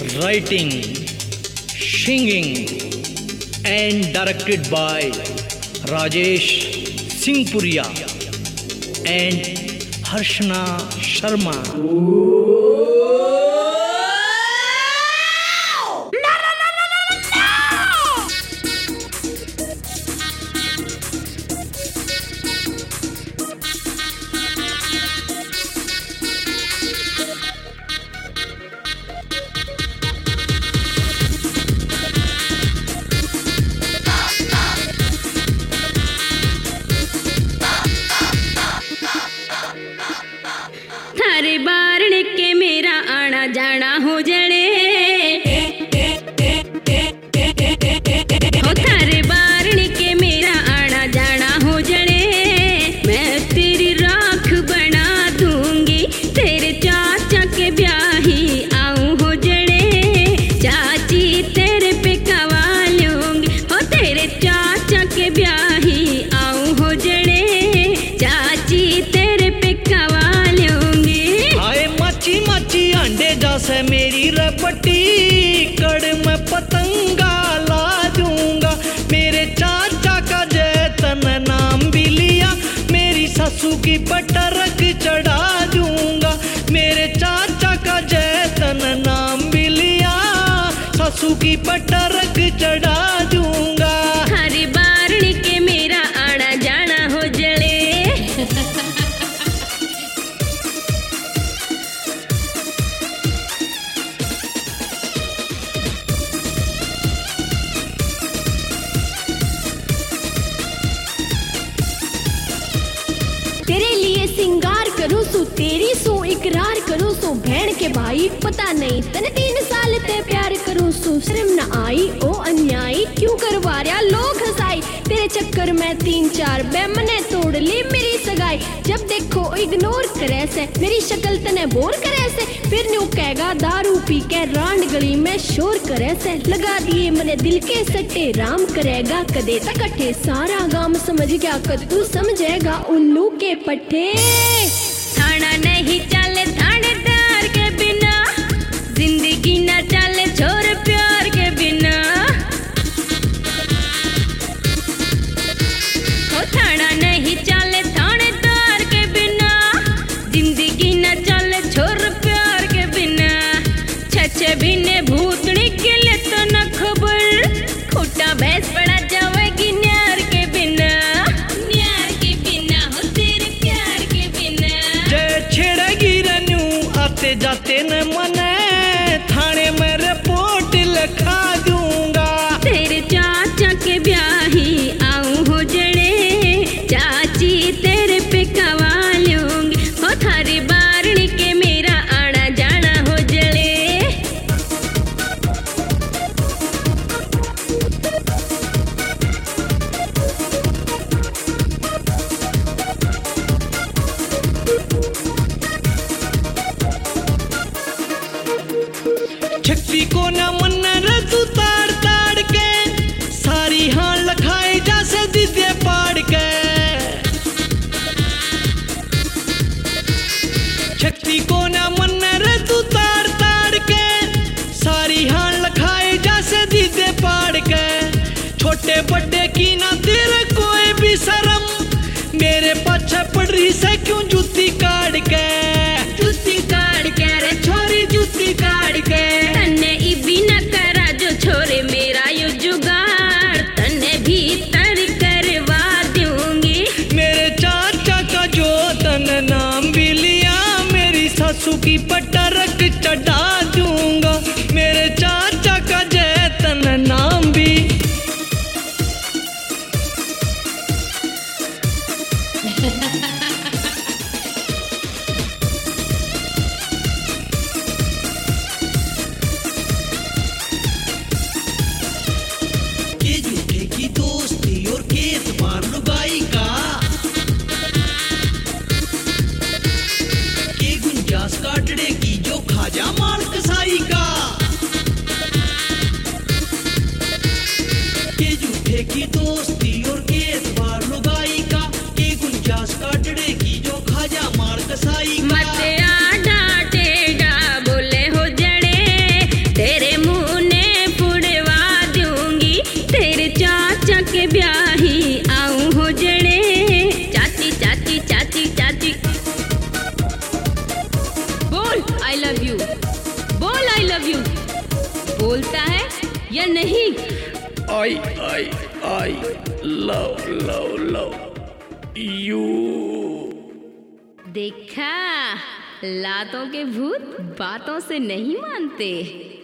writing, singing and directed by Rajesh Singhpuria and Harshna Sharma. थारे बारण के मेरा आना जाना हो जड़े हो, थारे बारण के मेरा आना जाना हो जड़े। मैं तेरी राख बना दूंगी, तेरे चाचा के ब्याही आऊं हो जड़े। चाची तेरे पे कवा लूंगी, हो तेरे चाचा के ब्याही आऊं हो जड़े। चाची तेरे पे कवा माची अंडे जैसे मेरी रपटी, कड़ में पतंगा ला दूंगा। मेरे चाचा का जैतन नाम भी लिया, मेरी ससु की पटरक चढ़ा दूंगा। मेरे चाचा का जैतन नाम भी लिया, ससु की पटरक चढ़ा दूंगा। हरी बारणी के मेरा आना जाना हो जड़े। तेरे लिए सिंगार करूं सो, तेरी सो इकरार करूं सो। बहन के भाई पता नहीं तने 3 साल ते प्यार करूं सो। शर्म न आई ओ अन्यायी, क्यों करवा रहा लोग हंसाई। तेरे चक्कर में 3-4 बेमने तोड़ ली मेरी सगाई। जब देखो इग्नोर करे से, मेरी शक्ल तने बोर करे से। फिर न्यू कहेगा दारू पी के रांड गली में शोर करे से। लगा दिए मने दिल के सट्टे, राम करेगा कदे तक अठे। सारा गांव समझ गया कद तू समझेगा उल्लू के पट्टे। थाना नहीं चले थानेदार के बिना, जिंदगी न चले छोर प्यार के बिना। हो थाना नहीं चले थानेदार के बिना, जिंदगी न चले छोर प्यार के बिना। छछे बिने भूतनी के लिए तो न खबर, खोटा भैंस पड़ा जावेगी न्यार के बिना। न्यार के बिना हो तेरे प्यार के बिना। जय छिड़ेगी रन्यू आते जाते न मने, थाने में रिपोर्ट लिखा दूंगा। तेरे चाचा के ब्याही आऊं हो जड़े। चाची तेरे पे कवा लूंगी, हो थारी बारणी के मेरा आना जाना हो जड़े। छक्ति को न मन रतु ताड़ ताड़ के, सारी हाँ लखाई जैसे दीदे पाड़ के। छक्ति को न मन रतु ताड़ ताड़ के, सारी हाँ लखाई जैसे दीदे पाड़ के। छोटे बड़े की ना तेरे कोई भी शर्म, मेरे पाछे पड़ रही से क्यों जूती काट के। जूती काट के रे छोरी जूती काट के। तन्ने इबी न करा जो छोरे मेरा यो जुगाड़, तन्ने भीतर करवा दूंगी। मेरे चाचा का जो तन नाम भी लिया, मेरी सासू की पटरक चढ़ा दूंगा। मेरे चाचा का जैतन नाम भी लगता है या नहीं? I I I love love love you. देखा, लातों के भूत बातों से नहीं मानते।